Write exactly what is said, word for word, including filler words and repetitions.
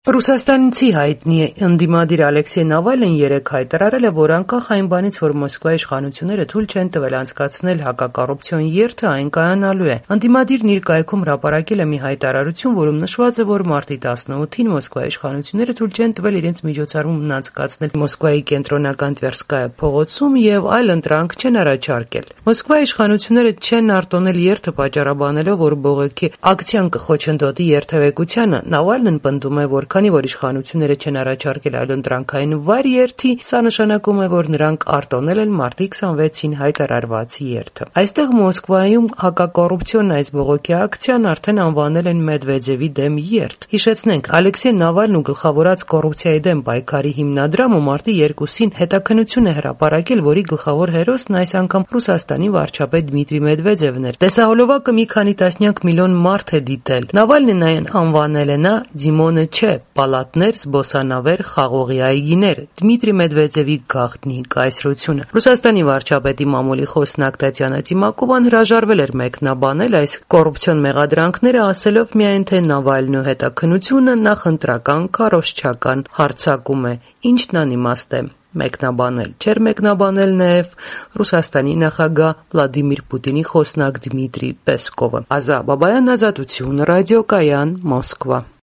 Ռուսաստանցի հայտնի ընդդիմադիր Ալեքսեյ Նավալնին երեկ հայտարարել է, որ անկախ այն բանից, որ Մոսկվայի իշխանությունները թույլ չեն տվել անցկացնել հակակոռուպցիոն երթը, այն կայանալու է։ Ընդդիմադիրն իր կայքում հրապարակել է մի հայտարարություն, որում նշված է, որ մարտի տասնօթին Մոսկվայի իշխանությունները թույլ չեն տվել իրենց միջոցառումն անցկացնել Մոսկվայի կենտրոնական Տվերսկայա փողոցում եւ այլ ընտրանք չեն առաջարկել։ Մոսկվայի իշխանությունները չեն արտոնել երթը պատճառաբանելով, որ բողոքի ակցիան կխոչընդոտի երթևեկությանը։ Նավալնին պնդում է, որ Քանի որ իշխանությունները չեն առաջարկել այլընտրանքային վայր երթի, սա նշանակում է, որ նրանք արտոնել են մարտի քսանվեցին հայտարարված երթը։ Այստեղ Մոսկվայում հակակոռուպցիոն այս բողոքի ակցիան արդեն անվանել են Մեդվեդևի դեմ երթ։ Հիշեցնենք, Ալեքսեյ Նավալնին գլխավորած կոռուպցիայի դեմ պայքարի հիմնադրամը մարտի երկուսին հետաքննություն է հրապարակել, որի գլխավոր հերոսն այս անգամ Ռուսաստանի վարչապետ Դմիտրի Մեդվեդևն էր։ Տեսահոլովակը մի քանի տասնյակ միլիոն մարդ է դիտել։ Նավալնին այն անվանել է նա Դիմոնը չէ, պալատներ, զբոսանավեր, խաղողի այգիներ, Դմիտրի Մեդվեդևի գաղտնի կայսրությունը։ Ռուսաստանի վարչապետի մամուլի խոսնակ Տատյանա Տիմակովան հրաժարվել էր մեկնաբանել այս կոռուպցիոն մեղադրանքները, ասելով միայն, թե Նավալնու հետաքննությունը նախընտրական քարոզչական հարձակում է, ինչն անիմաստ է մեկնաբանել։ Չէր մեկնաբանել նաև Ռուսաստանի նախագահ Վլադիմիր Պուտինի խոսնակ Դմիտրի Պեսկովը։ Ազա Բաբայան, Ազատություն, ռադիոկայան, Մոսկվա։